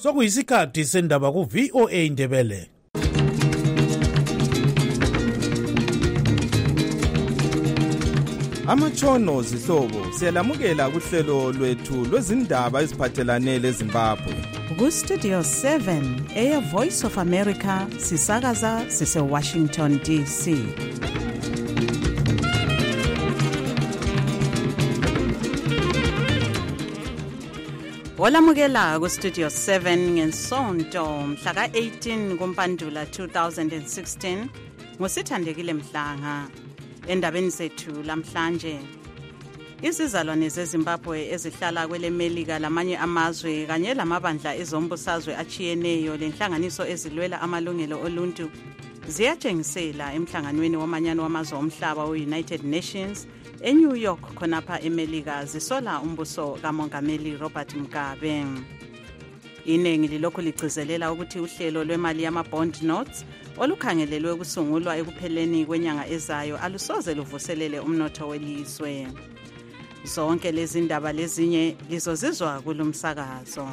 Sokuyisikhathi sendaba ku VOA Indebele. Amatshono zihlobo siyalamukela kuhlelo lwethu lwezindaba eziphathelane leZimbabwe. Ku Studio 7 Air Voice of America sisakaza sise Washington DC. Olamukela ku Studio 7 ngensonto mhla ka 18 kuMpandula 2016 ngosithandekile Mhlanga. Endabeni zethu lamhlanje, izizalwane zeZimbabwe ezihlala kwele Melika lamanye amazwe kanye lamabandla ezombusazwe achiyeneyo lenhlanganiso ezilwela amalungelo oluntu ziyatshengisela emhlanganweni wamanyano wamazwe omhlaba we-United Nations eNew York khonapha eMelika zisola umbuso kaMongameli Robert Mugabe. Inengi lilokhu ligcizelela ukuthi uhlelo lwemali yama-bond notes olukhangelelwe ukusungulwa ekupheleni kwenyanga ezayo alusoze luvuselele umnotho welizwe. Zonke lezi ndaba lezinye lizozizwa kulumsakazo.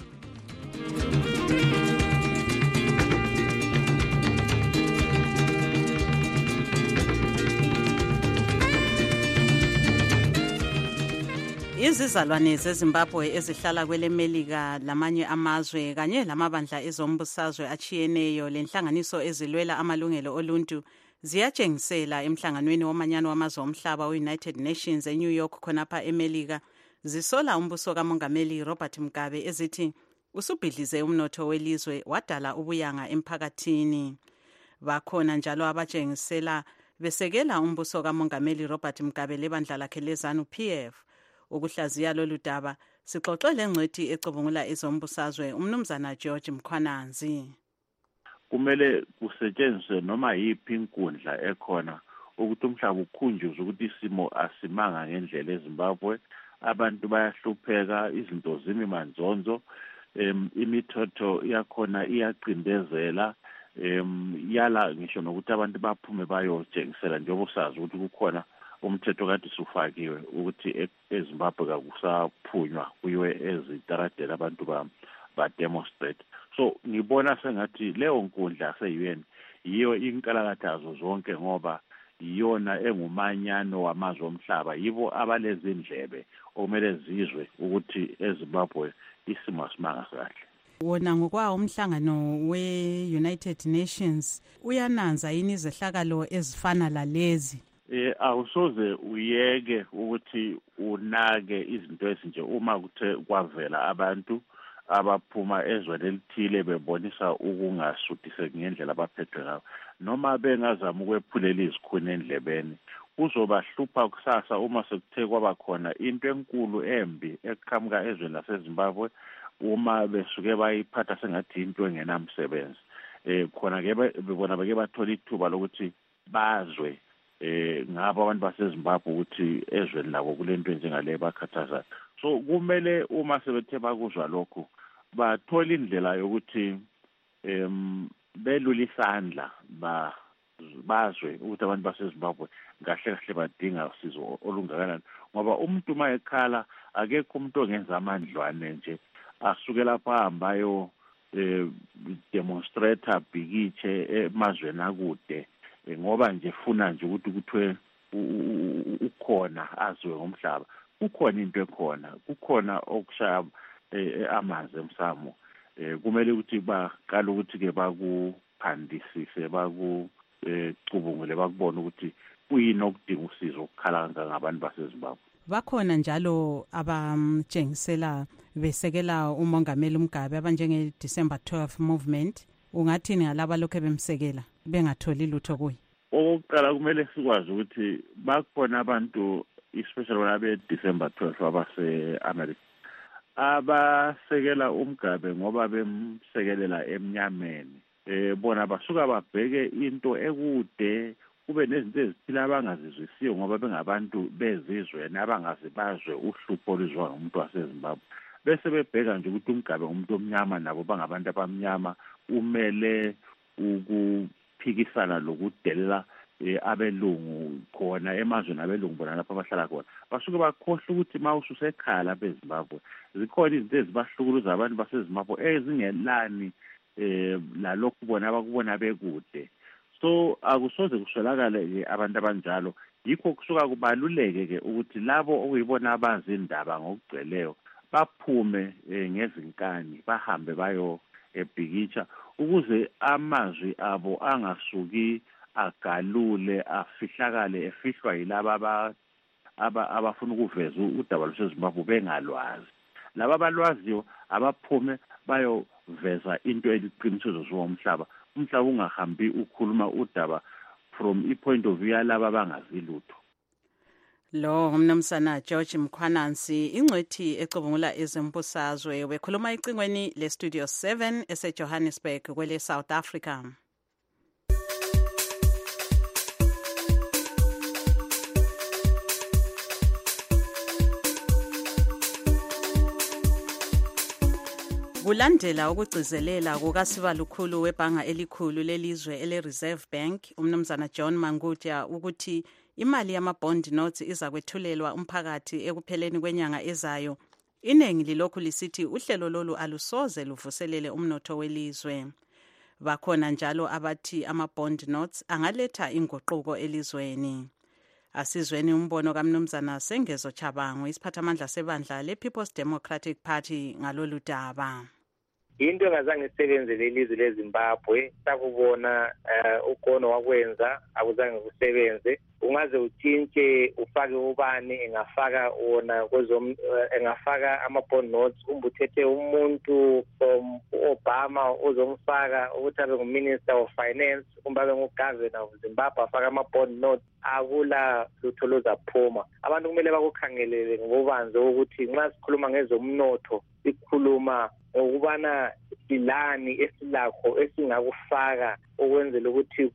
Izizalwane zeZimbabwe ezihlala kwele Melika lamanye amazwe kanye lamabandla ezombusazwe achiyeneyo lenhlanganiso ezilwela amalungelo oluntu ziyatshengisela emhlanganweni wamanyano wamazwe omhlaba we-United Nations eNew York khonapha eMelika zisola umbuso kaMongameli Robert Mugabe ezithi usubhidlize umnotho welizwe wadala ubuyanga emphakathini. Bakhona njalo abatshengisela besekela umbuso kaMongameli Robert Mugabe lebandla lakhe leZANU PF. Ukuhlaziya lolu daba sixoxe lengcwethi ecubungula ezombusazwe umnumzana George Mkhwananzi. Kumele kusetshenziswe noma yiphi inkundla ekhona ukuthi umhlaba ukhunjuzwe ukuthi isimo asimanga ngendlela eZimbabwe, abantu bayahlupheka, izinto zimi manzonzo, imithetho yakhona iyaqindezela, yala ngisho nokuthi abantu baphume bayotshengisela njengoba usazi ukuthi kukhona umthetho kade usufakiwe ukuthi eZimbabwe kakusaphunywa kuyiwe ezitaradela abantu ba demonstrate. So ngibona sengathi leyo nkundla se-UN yiyo inkalathazo zonke ngoba yiyona engumanyano wamazwe omhlaba, yibo abalezindlebe okumele zizwe ukuthi eZimbabwe isimo asimanga kahle. Wona ngokwawo umhlangano we-United Nations uyananza yini izehlakalo ezifana lalezi? Awusoze uyeke ukuthi unake izinto ezinje uma kuthe kwavela abantu abaphuma ezweni elithile bebonisa ukungasuthiseki ngendlela abaphethwe ngayo noma bengazama ukwephulela izikhuni endlebeni. Kuzobahlupha kusasa uma sekuthe kwaba khona into enkulu embi eqhamuka ezweni laseZimbabwe uma besuke bayiphatha sengathi into engenamsebenzi. Khona ke bebona beke bathola ithuba lokuthi bazwe ngabo abantu baseZimbabwe ukuthi ezweni labo kulento njengale bakhathaza. So kumele uma sebethe bakuzwa lokho bathola indlela yokuthi belula isandla bazwe ukuthi abantu baseZimbabwe kahle kahle badinga usizo olungakanani ngoba umuntu mayekhala akekho umuntu ongenza amandlwane nje asuke lapha ahambayo demonstrator bhikiche emazweni akude ngoba nje funa nje ukuthi kuthiwe ukhona azwe ngomhlaba. Kukhona into ekhona, kukhona okushaya amanzi emsamo. Kumele ukuthi baqala ukuthi ke bakuphandisise bakucubungule bakubona ukuthi kuyini okudinga usizo ukukhala ngabantu baseZimbabwe. Bakhona njalo abamtshengisela besekela uMongameli Mugabe abanjenge December 12 movement. Ungathini ngalaba lokho bemsekela bengatholi lutho kuye? Okokuqala kumele sikwazi ukuthi bakhona abantu especially abe December 12 abase-America abasekela uMgabe ngoba bemsekelela emnyameni. Bona basuka babheke into ekude kube nezinto ezithile abangazizwisiyo ngoba bengabantu bezizwe nabangazi bazwe uhlupho oluzwa ngumuntu waseZimbabwe. Bese bebheka nje ukuthi uMgabe ngumuntu omnyama nabo bangabantu abamnyama umele ukuphikisana lokudelela abelungu khona emazweni abelungu bona lapha abahlala khona basuke bakhohle ukuthi mawususekhaya lapha eZimbabwe zikhona izinto ezibahlukuluza abantu baseZimbabwe ezingelani lalokhu bona abakubona bekude. So akusoze kuswelakale abantu abanjalo, yikho kusuka kubaluleke ukuthi labo okuyibona abazi indaba ngokugcweleyo baphume ngezinkani bahambe bayo ebhikitsha ukuze amazwi abo angasuki agalule afihlakale efihlwa yilaba abafuna ukuveza udaba lwaseZimbabwe bengalwazi. Laba abalwaziyo abaphume bayoveza into eliqiniso zomhlaba. Umhlaba ungahambi ukhuluma udaba from i-point of view yalaba abangazi lutho. Lo umnumzana George Mkhwanansi ingcwethi ecubungula ezembusazwe wekhuluma icingweni le-Studio 7 ese-Johannesburg kwele South Africa. Kulandela ukugcizelela kukasibalukhulu webhanga elikhulu lelizwe ele-Reserve Bank umnumzana John Mangudya ukuthi imali yama-bond notes izakwethulelwa umphakathi ekupheleni kwenyanga ezayo, iningi lilokhu lisithi uhlelo lolu alusoze luvuselele umnotho welizwe. Bakhona njalo abathi ama-bond notes angaletha inguquko elizweni. Asizweni umbono kamnumzana Sengezo Chabangu, isiphathamandla sebandla le-People's Democratic Party ngalolu daba. Into engazange isebenze lelizwe leZimbabwe sakubona ugono wakwenza akuzange kusebenze. Ungaze utshintshe ufake ubani engafaka wona engafaka ama-bond notes umbuthethe umuntu Obama uzomfaka ukuthi abe nguminister of finance kumbe abe ngugovernor of Zimbabwe afaka ama-bond notes akula lutho luzaphuma. Abantu kumele bakukhangelele ngobanzi ukuthi nxa sikhuluma ngezomnotho sikhuluma ngokubana silani esilakho esingakufaka ukwenzela ukuthi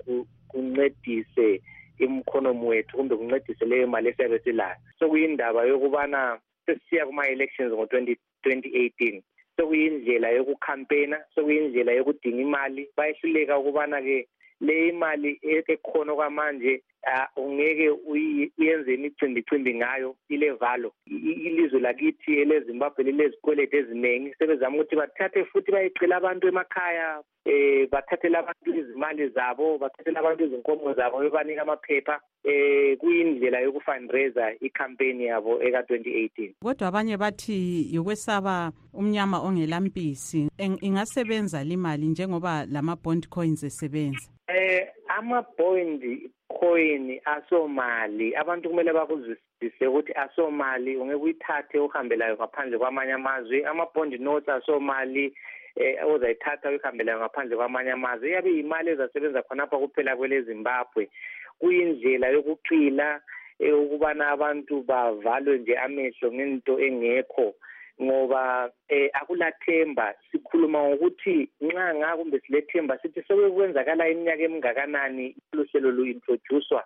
kuncedise imkhonomi wethu kumbe kuncedise leyo mali esiyabe silayo. So kuyindaba yokubana sesiya kuma-elections ngo-2018 sokuyindlela yokukhampena sokuyindlela yokudinga imali bayehluleka ukubana-ke le imali ekhona kwamanje ungeke uyenze imicimbi ngayo ilevalo. Ilizwe lakithi eleZimbabwe lilezikweleti eziningi sebezama ukuthi bathathe futhi bayicela abantu emakhaya bathathele abantu izimali zabo bathathele abantu izinkomo zabo bebanika amaphepha kuyindlela yokufundraiser icampaign yabo eka-2018. Kodwa abanye bathi yokwesaba umnyama ongelampisi ingasebenza limali njengoba lama-bond coins esebenza. Ama-bond coin asomali abantu kumele bakuzwisise ukuthi asomali ungeke uyithathe uhambelayo ngaphandle kwamanye amazwe. Ama-bond notes asomali ozayithatha uyihambelayo ngaphandle kwamanye amazwe iyabe yimali ezasebenza khonapha kuphela kwele Zimbabwe. Kuyindlela yokuqila ukubana abantu bavalwe nje amehlo ngento engekho ngoba akulathemba. Sikhuluma ngokuthi nxa ngakumbe silethemba sithi sokwenzakala iminyaka emingakanani uhlelo lu-introducewa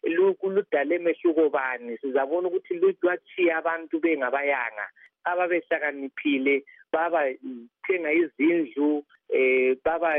ludale mehluko bani. Sizabona ukuthi lwachiya abantu bengabayanga ababehlakaniphile babathenga izindlu baba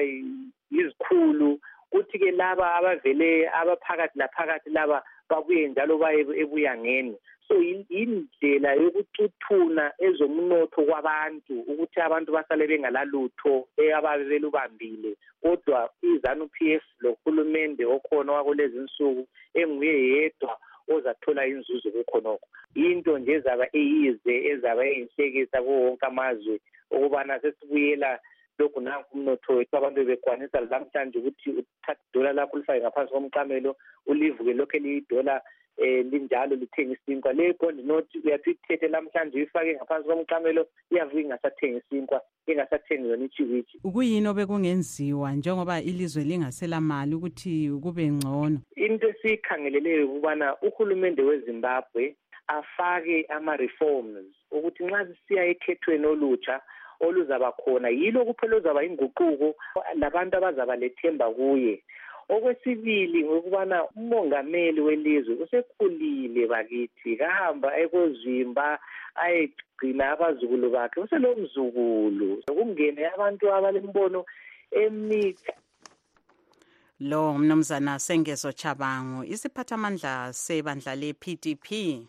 yizikhulu kuthi-ke laba abavele abaphakathi laphakathi laba babuye njalo baye ebuyangeni. So indlela yokucuthuna ezomnotho kwabantu ukuthi abantu basale bengalalutho ababe belubambile. Kodwa iZANU-PF lohulumende okhona wakulezi insuku enguye yedwa ozathola inzuzo kukhonokho. Into nje ezaba eyize ezaba eyinhlekisa kuwo wonke amazwe ukubana sesibuyela lokhu nanku umnotho wethu abantu bekwanisa lamhlanje ukuthi uthatha idola lakho ulifake ngaphansi komqamelo ulivuke lokho eliyidola linjalo lithenga isinkwa. Le bond note uyathi ithethe lamhlanje uyifake ngaphansi komqamelo iyavuka ingasathengi isinkwa ingasathengi yona ichiwichi. Ukuyini obekungenziwa njengoba ilizwe lingasela mali ukuthi kube ngcono? Into esiyikhangeleleyo ukubana uhulumende weZimbabwe afake ama-reforms ukuthi nxa sisiya ekhethweni olutsha oluzaba khona yilo kuphela uzaba inguquko labantu abazaba lethemba kuye. Okwesibili ngokubana umongameli welizwe usekhulile bakithi kahamba ekozimba ayegcina abazukulu bakhe uselomzukulu kungene abantu abalembono emithi. Lo mnumzana Sengezo Chabangu isiphathamandla sebandla le-PDP.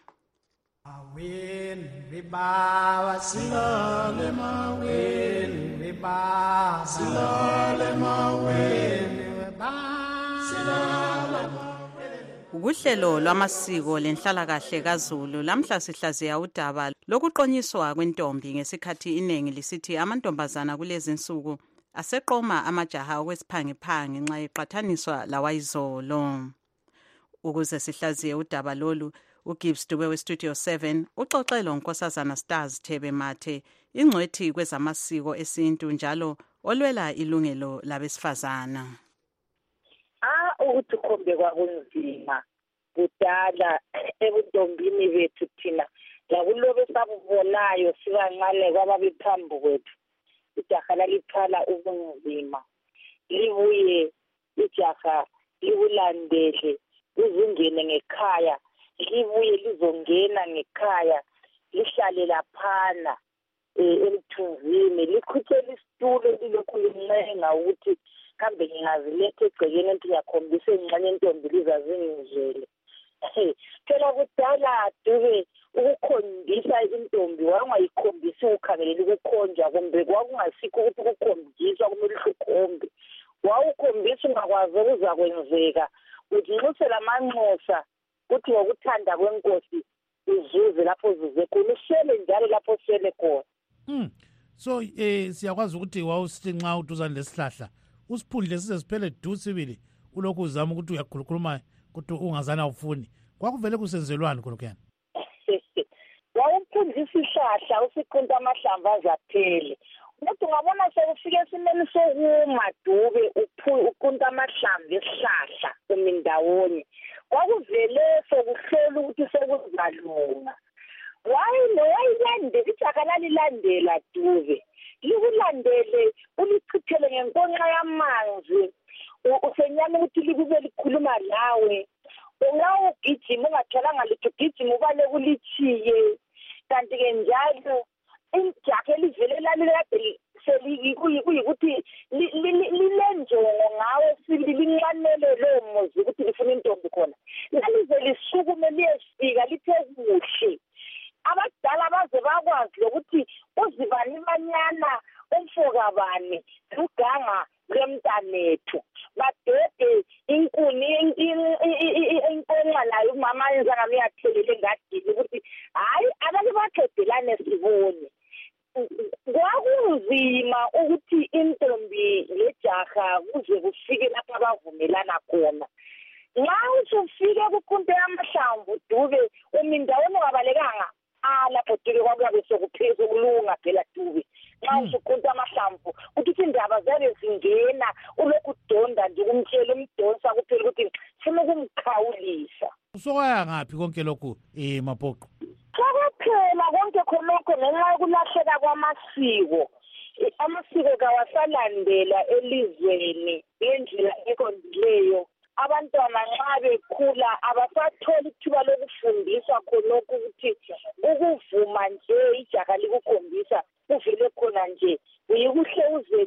Awin riba silale mawin riba silale mawin riba silale. Ukuhlelo lwamasiko lenhlalakahle kaZulu lamhla sihlaziya udaba lokuqonyiswa kwentombi ngesikhathi iningi lisithi amantombazana kulezinsuku aseqoma amajaha okwesiphangiphangi nxa eqathaniswa lawayizolo. Ukuze sihlaziye udaba lolu, uGibbs Dube weStudio 7 uxoxele uNkosazana Stars Thebe Mathe, ingcwethi kwezamasiko esintu njalo olwela ilungelo labesifazana. Ukuthi khombe kwakunzima kudala ebuntombini bethu thina lakulobe sabubonayo sibancane kwababephambi kwethu. Ijaha lalithala ubunzima libuye ijaha libulandele uzungene ngekhaya libuye lizongena ngekhaya lihlale laphana emthunzini likhuthele isitulo lilokhu lincenga ukuthi kambe ngingaziletha egcekeni ukuthi ngiyakhombisa engxenye intombi lizazingizele. Phela kudala Dube ukukhombisa intombi wangayikhombisi ukhangelela ukukhonjwa kumbe kwakungasikho ukuthi ukukhombiswa kumele ukhombe. Wawukhombisa ungakwazi ukuzakwenzeka uthi nxuse lamanxusa kuthi ngokuthanda kwenkosi uzuze lapho uzuze khona usele njalo lapho usele khona. So siyakwazi ukuthi wawusithi nxa uduzane lesihlahla usiphundle size siphele du sibili ulokhu uzama ukuthi uyakhulukhuluma ukuthi ungazana ufuni kwakuvele kusenzelwani khonokuyana. Wawuphundisa isihlahla usiqunta amahlamvu azaphele uthi ungabona sekufike esimeni sokuma Dube uqunta amahlamvu esihlahla umindawonye kwakuvele sokuhlola ukuthi sekuzalunga. Wayilandela ijaha lalilandela Dube likulandele ulichithele ngenkonxa yamanzi usenyama ukuthi likube likhuluma lawe ungawugijima ungatholanga litho ugijima ubale kulithiye kanti-ke njalo ijaha elivele lalikade kuyikuthi lilenjongo ngawe sibili linqanele lowo muzi ukuthi lifuna intombi khona lalize lisukume liyefika lithe kuhle abadala baze bakwazi lokuthi uzibani banyana umfoka bani luganga lwemntanethu badede inkuni inkonxa layo umama yenza ngami yathelele ngadini ukuthi hayi abanye baqedelane sibone. Kwakunzima ukuthi intombi lejaha kuze kufike lapha abavumelana khona. Nxa usufike kuqunte amahlamvu Dube umindawonye wabalekanga lapho Dube kwakuyabe sekuphezulu kulunga phela Dube. Nxa usuqunta amahlamvu ukuthi indaba zabe zingena ulokhu udonda nje kumtshela umdonsa kuphela ukuthi funa ukumkhawulisa. Usokwaya ngaphi konke lokhu Mapoqo? Kwakuphela konke khonokho ngenxa yokulahleka kwamasiko. Amasiko kawasalandela elizweni ngendlela eqondileyo. Abantwana nxa bekhula abasatholi ithuba lokufundiswa khonokho ukuthi ukuvuma nje ijaha likukhombisa kuvele khona nje uyikuhle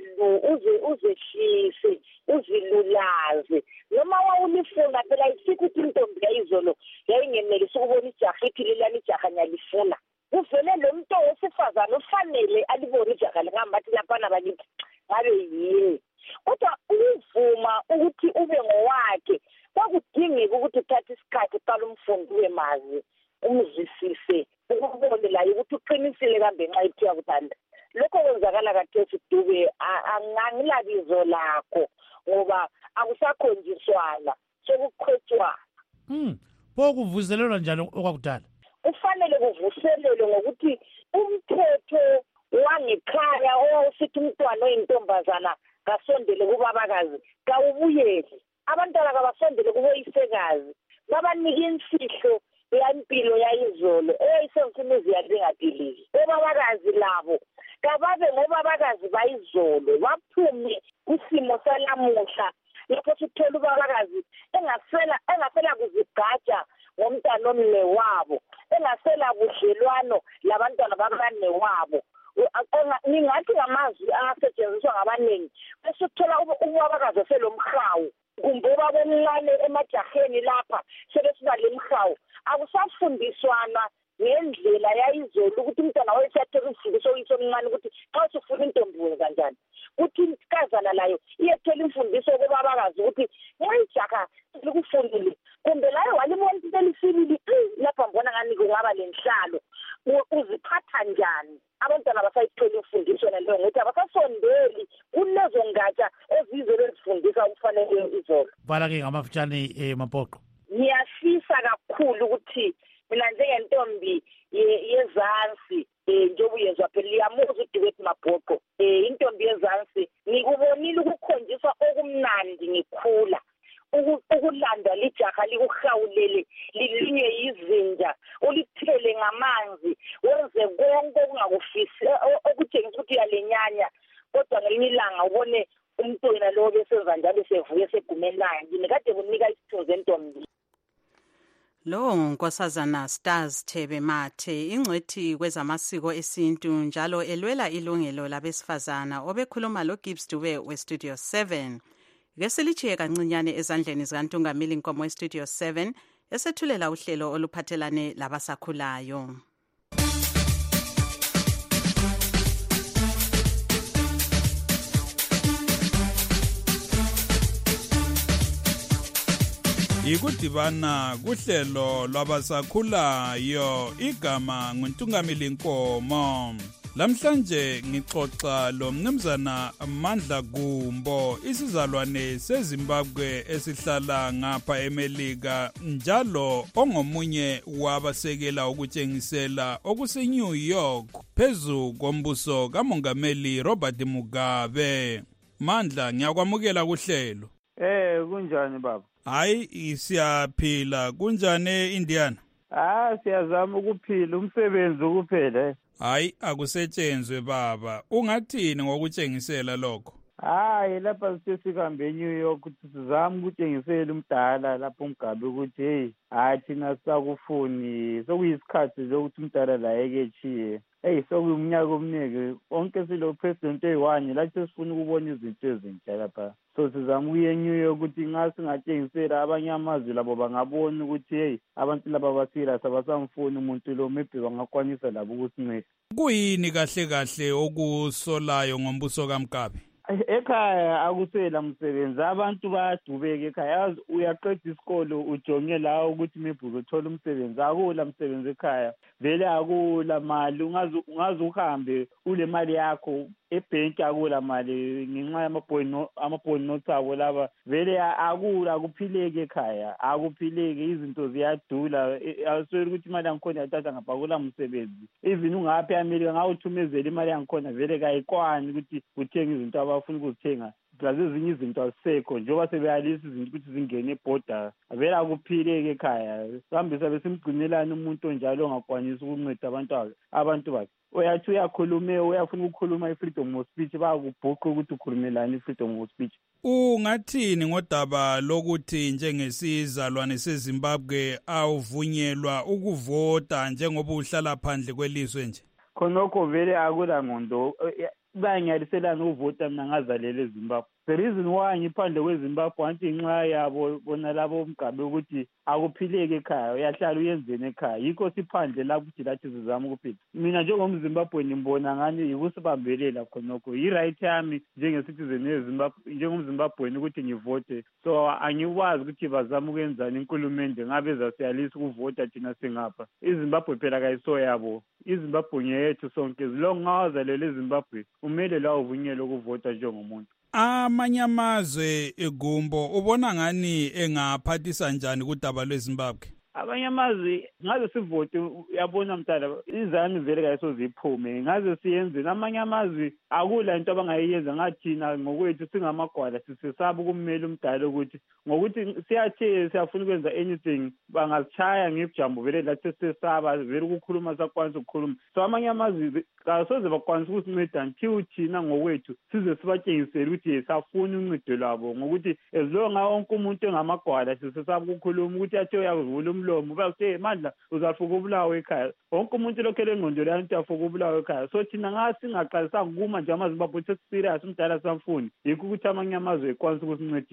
uzehlise uzilulaze noma wawulifuna phela isikho ukuthi intombi yayizolo yayingenelisa ukubona ijaha ithi lelani ijaha nyalifuna kuvele lo muntu wesifazane ufanele alibone ijaha lingambathi laphana bakithi ngabe yini. Kodwa ukuvuma ukuthi ube ngowakhe kwakudingeka ukuthi uthathe isikhathi uqala umfundi wemazi umzwisise ukubone layo ukuthi uqinisile kambe nxa ithiwa kuthanda. Lokho kwenzakala kathesi Dube angilabizo lakho ngoba akusakhonjiswana sokuqhwetshwana. Pho kuvuselelwa njalo okwakudala? Kufanele kuvuselelwe ngokuthi umthetho wangekhaya owawusithi umntwana oyintombazana kasondele kubabakazi kawubuyeli abantwana kabasondele kuboyisekazi babanike imfihlo yampilo yayizolo eyayisengimizi yalingadiliki obabakazi labo kababe ngobabakazi bayizolo baphume kwisimo salamuhla lapho sithola ubabakazi engasela kuzigaja ngomntana omne wabo engasela budlelwano labantwana babane wabo. Ningathi ngamazwi asetshenziswa ngabaningi bese uthola ubabakazi selomhawu kumbe babomncane emajaheni lapha sebesiba lemhawu akusafundiswana ngendlela yayizolo ukuthi umntwana wayesiyathola imfundiso oyisomncane ukuthi xa usufuna intombi wenza njani, kuthi inkazana layo iyethola imfundiso kubabakazi ukuthi nxa ijaha likufundile kumbe layo walibona into elifilili lapha mbona ngani kungaba lenhlalo uziphatha njani. Abantwana basayithola imfundiso naleyo ngokuthi abasasondeli kulezo ngatsha ezizo bezifundisa ukufanele izolo. Vala-ke ngamafutshane Mapoqo. Ngiyafisa kakhulu ukuthi mina njengentombi yezansi njengoba uyezwa phela liyamuzwa uDiwet Mabhoqo, intombi yezansi ngikubonile ukukhonjiswa okumnandi ngikhula, ukulanda lijaha likuhawulele lilinywe yizinja ulithele ngamanzi wenze konke okungakufisi okutshengisa ukuthi uyalenyanya, kodwa ngelinye ilanga ubone umuntu wena lowo besenza njalo sevuye segumeni lakhe. Ngine kade kunika isithunzi entombi. Lo Nkosazana Stars Thebe Mathe, ingcwethi kwezamasiko esintu njalo elwela ilungelo labesifazana, obekhuluma lo Gibbs Dube weStudio 7. Ngesilichiye kancinyane ezandleni zikaNtungamili Nkomo weStudio 7 esethulela uhlelo oluphathelane labasakhulayo. Ikudibana kuhlelo lwabasakhulayo, igama nguNtungamili Nkomo. Lamhlanje ngixoxa lo mnumzana Mandla Gumbo, isizalwane seZimbabwe esihlala ngapha eMelika, njalo ongomunye wabasekela ukutshengisela okuseNew York phezu kombuso kaMongameli Robert Mugabe. Mandla, ngiyakwamukela kuhlelo. Kunjani baba? Hayi, siyaphila. Kunjani Indiana? Siyazama ukuphila, umsebenzi ukuphela. Hayi, akusetshenzwe baba. Ungathini ngokutshengisela lokho? Lapha sesihambe eNew York ukuthi sizame ukutshengisela umdala lapho uMgabe ukuthi thina sakufuni, sokuyisikhathi sokuthi umdala la ekechiye. Sokuyiminyaka omningi onke silo president eyi-1 la sesifuna ukubona izinto ezintsha lapha. So sizama ukuya eNew York ukuthi nxa singatshengisela abanye amazwe labo bangabona ukuthi abantu laba basirious abasamfuni umuntu lo, maybe bangakwanisa labo ukusinceda. Kuyini kahle kahle okusolayo ngombuso kaMgabe? Ekhaya akusela msebenzi, abantu bayadubeka ekhaya. Uyaqeda isikolo ujonge la ukuthi maybe uzothola umsebenzi, akula msebenzi ekhaya, vele akula mali. Ungaze uhambe ule mali yakho ebhenki, akula mali ngenxa yamabhoni notes abo laba, vele akuphileki ekhaya, akuphileki, izinto ziyadula. Awusweli ukuthi imali yangikhona yathatha ngapha, akula msebenzi. Even ungaphi eAmerika ngawuthumezela imali yangikhona, vele kayikwani ukuthi uthenga izinto abafuna ukuzithenga. Plus ezinye izinto azisekho njengoba sebeyalisa izinto ukuthi zingene ebhoda, vele akuphileki ekhaya. Kambe sabe simgcinelani umuntu onjalo ongakwanisi ukunceda abantu bakhe? Uyathi uyafuna ukukhuluma i-freedom of speech, bayakubhuqa ukuthi ukhulumelani i-freedom of speech. Ungathini ngodaba lokuthi njengesizalwane seZimbabwe awuvunyelwa ukuvota njengoba uhlala phandle kwelizwe nje? Khonokho vele akula ngqondo. Bayangiyaliselana ukuvota mina ngazalele eZimbabwe. The reason why ngiphandle kweZimbabwe anti nxa yabo bona labo uMgabe ukuthi akuphileki ekhaya, uyahlala uyenzeni ekhaya. Yikho siphandle lapho ukuthi lathi sizama ukuphila. Mina njengomZimbabwe ngibona ngani yikusibambelela khonokho. Yi-right yami njenge-citizen yeZimbabwe, njengomZimbabwe ukuthi ngivote. So angikwazi ukuthi bazama ukwenzani inkulumende ngabe zasiyalisa ukuvota thina singapha. iZimbabwe phela kayiso yabo. iZimbabwe ngeyethu sonke. Long ngawazalele eZimbabwe umele la uvunyelwe ukuvota njengomuntu. Amanye amazwe Gumbo ubona ngani engaphathisa njani kudaba lweZimbabwe? Abanye amazwe ngaze sivote, uyabona mntana, izami vele kayisoziphume, ngaze siyenze. Amanye amazwe akula into abangayiyenza, ngathina ngokwethu singamagwala sisesaba ukumela umdala ukuthi ngokuthi siyathe siyafuna ukwenza anything bangasishaya ngebujambo, vele lathi sesaba vele ukukhuluma sakwanisa ukukhuluma. So amanye amazwe kasoze bakwanisa ukusinceda until thina ngokwethu size sibatshengisele ukuthi safuna uncedo lwabo, ngokuthi as long wonke umuntu engamagwala sisesaba ukukhuluma ukuthi athe uyavula umlomo bathi Mandla uzafuka ubulawa ekhaya. Wonke umuntu lokhele engqondo leyo into afuka ubulawa ekhaya. So thina ngasingaqalisanga kuma nje amaZimbabwe ukuthi serious umdala samfuni, yikho ukuthi amanye amazwe ekwanisa ukusincedisa.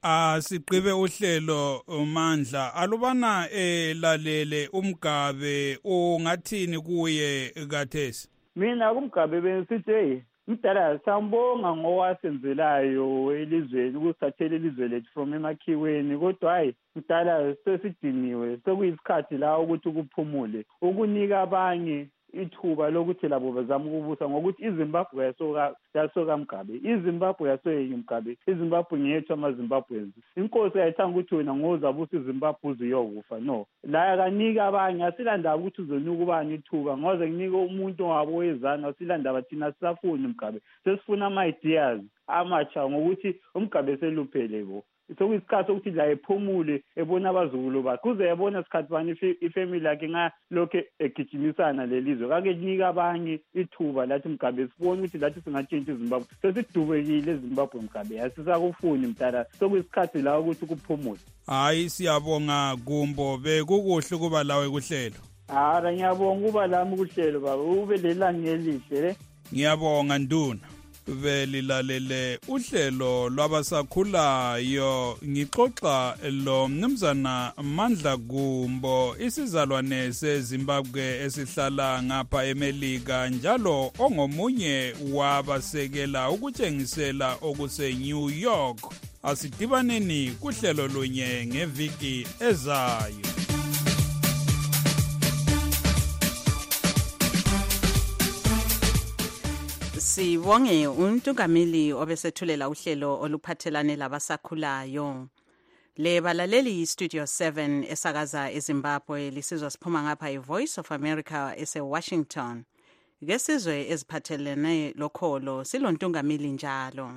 Siqibe uhlelo Mandla alubana lalele uMgabe ungathini kuye kathesi. Mina kuMgabe benisithi mdala sambonga ngowasenzelayo elizweni ukusathela ilizwe lethu from emakhiweni kodwa hayi mdala sesidiniwe sekuyisikhathi la ukuthi ukuphumule ukunika abanye ithuba lokuthi labo bazama ukubusa ngokuthi iZimbabwe yasoka Mgabe iZimbabwe yasoyeka Mgabe iZimbabwe ngiyethu amaZimbabweans inkosi ayithanga ukuthi wena ngozabusa iZimbabwe uziyokufa no la kanika abanye asilanda ukuthi uzonika ubani ithuba ngoze kunike umuntu wabo wezana asilanda thina sisafuna Mgabe sesifuna ama ideas amatsha ngokuthi uMgabe seluphele bo sokuyisikhathi sokuthi la ephumule ebona abazukulu bakhe kuze yabona isikhathi bani ifamily yakhe ngalokho egijimisana lelizwe kake kunika abanye ithuba lathi Mgabe sibone ukuthi lathi singatshintsha iZimbabwe sesidubekile eZimbabwe Mgabe asisakufuni mdala sokuyisikhathi la ukuthi kuphumule. Hayi siyabonga Gumbo bekukuhle kuba lawe kuhlelo. Ngiyabonga kuba lami kuhlelo baba ube lelanga elihle. Ngiyabonga Nduna. Velilalele uhlelo lwabasakhulayo ngixoxa lo mnumzana Mandla Gumbo isizalwane seZimbabwe esihlala ngapha eMelika njalo ongomunye wabasekela ukutshengisela okuse New York. Asidibaneni kuhlelo lunye ngeviki ezayo. Sibonge uNtungameli obesethulela uhlelo oluphathelane labasakhulayo. Le balaleli Studio 7 esakaza eZimbabwe lisizwa siphuma ngapha iVoice of America eseWashington. Ke sizwe eziphathelene lokholo siloNtungameli njalo.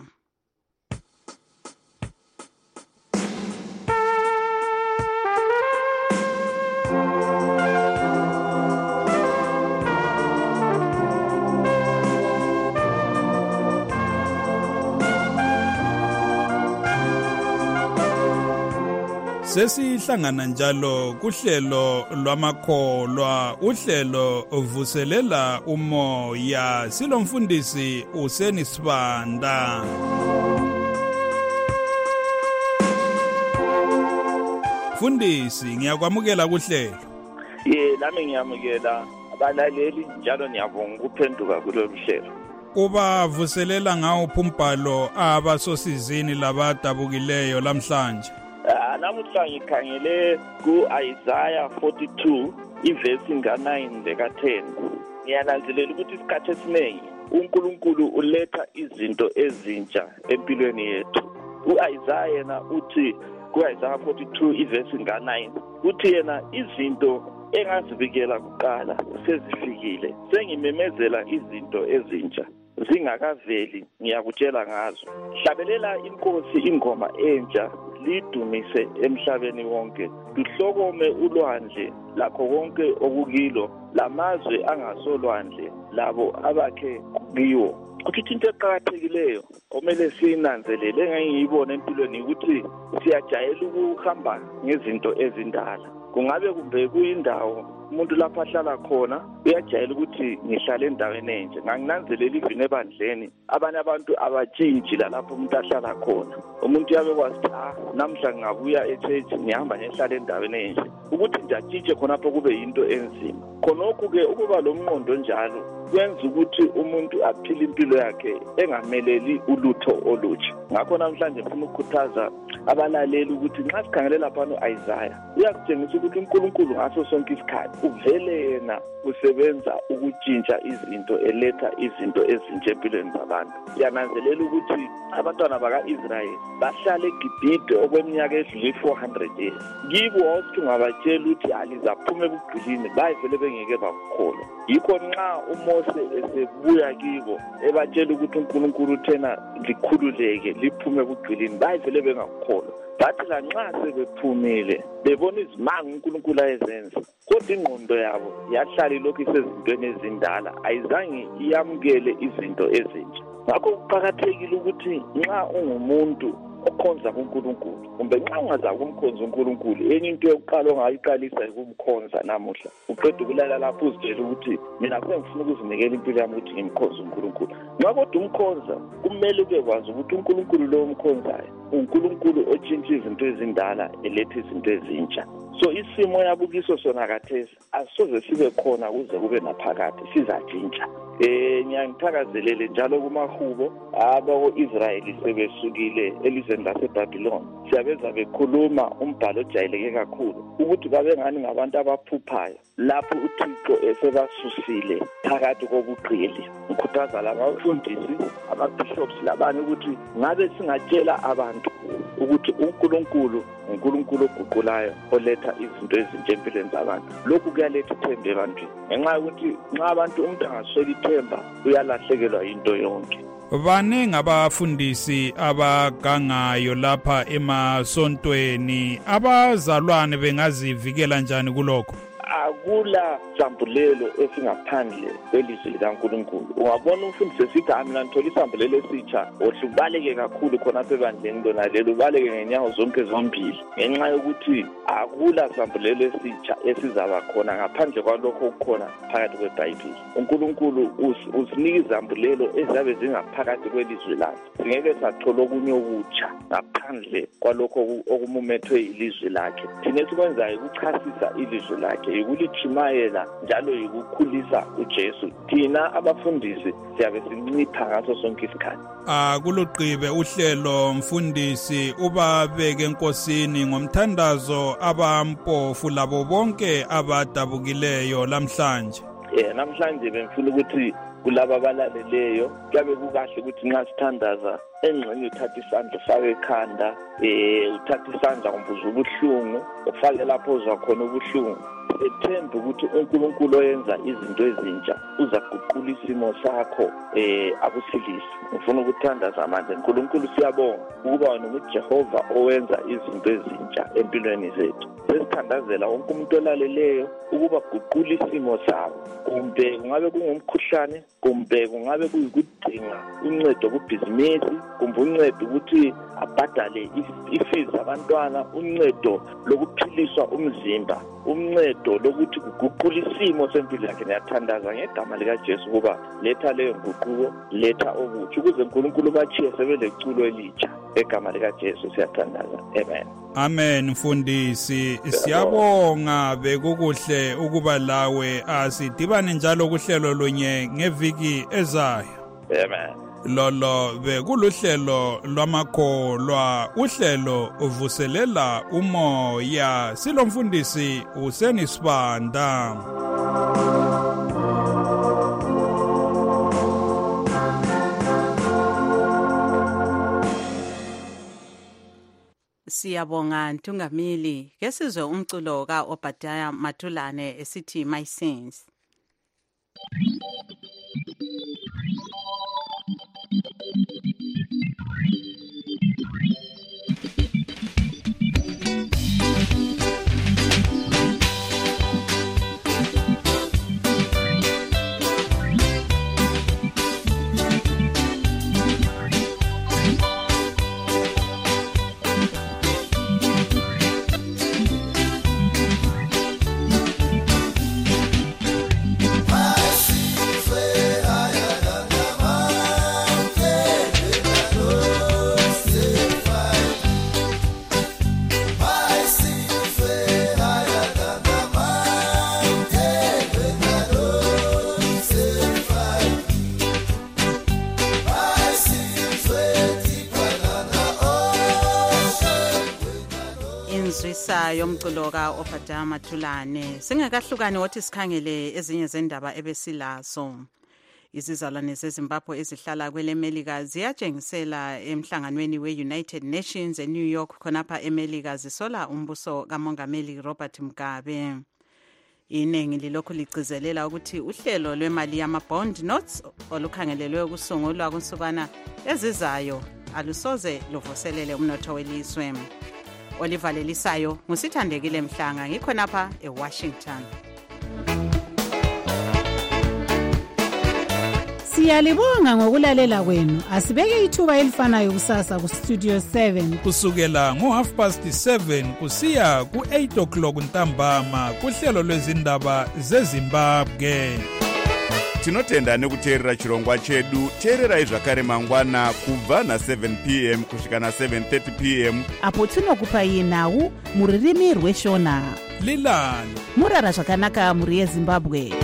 Sesihlangana njalo kuhlelo lwamakholwa uhlelo uvuselela umoya silomfundisi Useni Sibanda. Fundisi ngiyakwamukela kuhlelo. Nami ngiyamukela abalaleli njalo ngiyabonga ukuphenduka kulolu hlelo. Ubavuselela ngawo umbhalo abasosizini labadabukileyo lamhlanje. Namuhla ngikhangele ku-Isaiah 42 ivesi nga-9 leka-10 ngiyananzelela ukuthi isikhathi esiningi uNkulunkulu uletha izinto ezintsha empilweni yethu. U-Isaiah yena uthi ku-Isaiah 42 ivesi nga-9 uthi yena izinto engazibikela kuqala sezifikile sengimemezela izinto ezintsha zingakaveli ngiyakutshela ngazo. Hlabelela inkosi ingoma entsha lidumise emhlabeni wonke luhlokome ulwandle lakho konke okukilo lamazwe angasolwandle labo abakhe kiwo. Ukuthi into eqhakathekileyo omele siyinanzelele engiyibona empilweni ukuthi siyajayela ukuhamba ngezinto ezindala. Kungabe kumbe kuyindawo umuntu lapha ahlala khona uyajayela ukuthi ngihlala endaweni enje nganginanzelela ivini ebandleni abanye abantu abatshintshi lapho umuntu ahlala khona. Umuntu yabe kwazi namhla ngabuya e-church ngihamba ngihlala endaweni enje ukuthi njatshintshe khonapho kube yinto enzima. Khonokho ke ukuba lo mqondo njalo kwenza ukuthi umuntu aphile impilo yakhe engameleli ulutho olutsha. Ngakho namhlanje ngifuna ukukhuthaza abalaleli ukuthi nxa sikhangele lapha uIsaiah uyakutshengisa ukuthi uNkulunkulu ngaso sonke isikhathi uvele yena usebenza ukutshintsha izinto eletha izinto ezintsha empilweni zabantu. Yananzelela ukuthi abantwana baka-Israyeli bahlala eGibhithe okweminyaka edlule 400 years. Kibo wawuthi ungabatshela ukuthi alizaphume ebugqilini bayivele bengeke bakukholwa. Yikho nxa uMose esebuya kibo ebatshela ukuthi uNkulunkulu uthena likhululeke liphume ebugqilini bayivele bengakukholwa. Bathi la nxa sebephumile bebona izimanga uNkulunkulu ayezenza kodwa ingqondo yabo yahlala lokhu isezintweni ezindala ayizange iyamukele izinto ezintsha. Ngakho kuqakathekile ukuthi nxa ungumuntu okhonza uNkulunkulu kumbe nxa ungazazi ukumkhonza uNkulunkulu enye into yokuqala ongayiqalisa ukumkhonza namuhla uqeda ukulala lapho uzitshela ukuthi mina sengifuna ukuzinikela impilo yami ukuthi ngimkhonze uNkulunkulu. Ngakho umkhonza kumele ube kwazi ukuthi uNkulunkulu lo umkhonzayo uNkulunkulu otshintsha izinto ezindala eletha izinto ezintsha. So isimo yabukiso sona kathesi asoze sibe khona kuze kube naphakade sizatshintsha. Ngiyangithakazelele njalo kumahubo abako-Israyeli sebesukile elizweni laseBhabhiloni. Siyabeza bekhuluma umbhalo ojayeleke kakhulu ukuthi babengani ngabantu abaphuphayo lapho uThixo esebasusile phakathi kobuqili. Ngikhuthaza labafundisi, ababishops labanye ukuthi ngabe singatshela abantu ukuthi uNkulunkulu oguqulayo oletha izinto ezintsha empilweni zabantu. Lokhu kuyaletha ithemba ebantwini. Ngenxa yokuthi nxa abantu umuntu angasweli ithemba uyalahlekelwa into yonke. Baningi abafundisi abagangayo lapha emasontweni, abazalwane bengazivikela njani kulokho? Akula sambulelo esingaphandle kwelizwi likaNkulunkulu. Ungabona umfundisi esithi mina ngithola isambulelo esitsha, ohlubaleke kakhulu khona ebandleni lona lelo, ubaleke ngenyawo zonke zombili, ngenxa yokuthi akula sambulelo esitsha esizaba khona ngaphandle kwalokho okukhona phakathi kweBhayibheli. uNkulunkulu usinika izambulelo ezabe zingaphakathi kwelizwi lakhe. Singeke sathola okunye okutsha ngaphandle kwalokho okumumethwe ilizwi lakhe. Thina esikwenzayo ukuchasisa ilizwi lakhe, ukulitshumayela njalo ukukhulisa uJesu. Thina abafundisi siyabe sincipha ngaso sonke isikhathi. Kuluqibe uhlelo mfundisi, ubabeke enkosini ngomthandazo abampofu labo bonke abadabukileyo lamhlanje. Namhlanje bengifuna ukuthi kulaba abalaleleyo kuyabe kukahle ukuthi nxa sithandaza engxenye uthatha isandla ufake ekhanda, uthatha isandla umbuzo ubuhlungu ufake lapho uzwa khona ubuhlungu. Ethemba ukuthi uNkulunkulu oyenza izinto ezintsha uzaguqula isimo sakho akusilise. Ngifuna ukuthandaza manje, uNkulunkulu siyabonga ukuba wena uJehova owenza izinto ezintsha empilweni zethu. Sesithandazela wonke umuntu olaleleyo ukuba guqula isimo sabo, kumbe kungabe kungumkhuhlane, kumbe kungabe kuyikudinga uncedo kubhizinisi, kumbe uncedo ukuthi abhadale ifees abantwana, uncedo lokuphiliswa umzimba, uncedo lokuthi kuguqula isimo sempilo yakhe. Ngiyathandaza ngegama likaJesu ukuba letha leyo nguquko, letha okutsha ukuze uNkulunkulu bachiye sebeleculo elitsha. Egama likaJesu siyathandaza. Amen. Amen. Mfundisi, siyabonga, bekukuhle ukuba lawe. Asidibane njalo kuhlelo lunye ngeviki ezayo. Amen. Lolo bekuluhlelo lwamakholwa, uhlelo uvuselela umoya. Silomfundisi uSenisibanda. Siyabonga Ntungamili. Ke sizwe umculo kaObadiah Mathulane esithi My Sins. Yomculo kaObadiah Mathulane. Singakahlukani wothi sikhangele ezinye zendaba ebesilazo. Izizalwane zeZimbabwe ezihlala kweleMelika ziyatshengisela emhlanganweni we-United Nations eNew York khonapha eMelika zisola umbuso kaMongameli Robert Mugabe. Iningi lilokhu ligcizelela ukuthi uhlelo lwemali yama-bond notes olukhangelelwe ukusungulwa kunsukwana ezizayo alusoze luvuselele umnotho welizwe. Olivalelisayo ngusithandekile Mhlanga, ngikhonapha eWashington. Siyalibonga ngokulalela kwenu. Asibeke ithuba elifanayo kusasa ku Studio 7 kusukela ngo7:30 kusiya ku8 o'clock ntambama kuhlelo lwezindaba zeZimbabwe. tinotenda nekuteerera chirongwa chedu. teererai zvakare mangwana kubva na7 p.m. kusvika na7:30 p.m. apo tinokupai nhau mururimi rweshona. lilani murara zvakanaka mhuri yezimbabwe.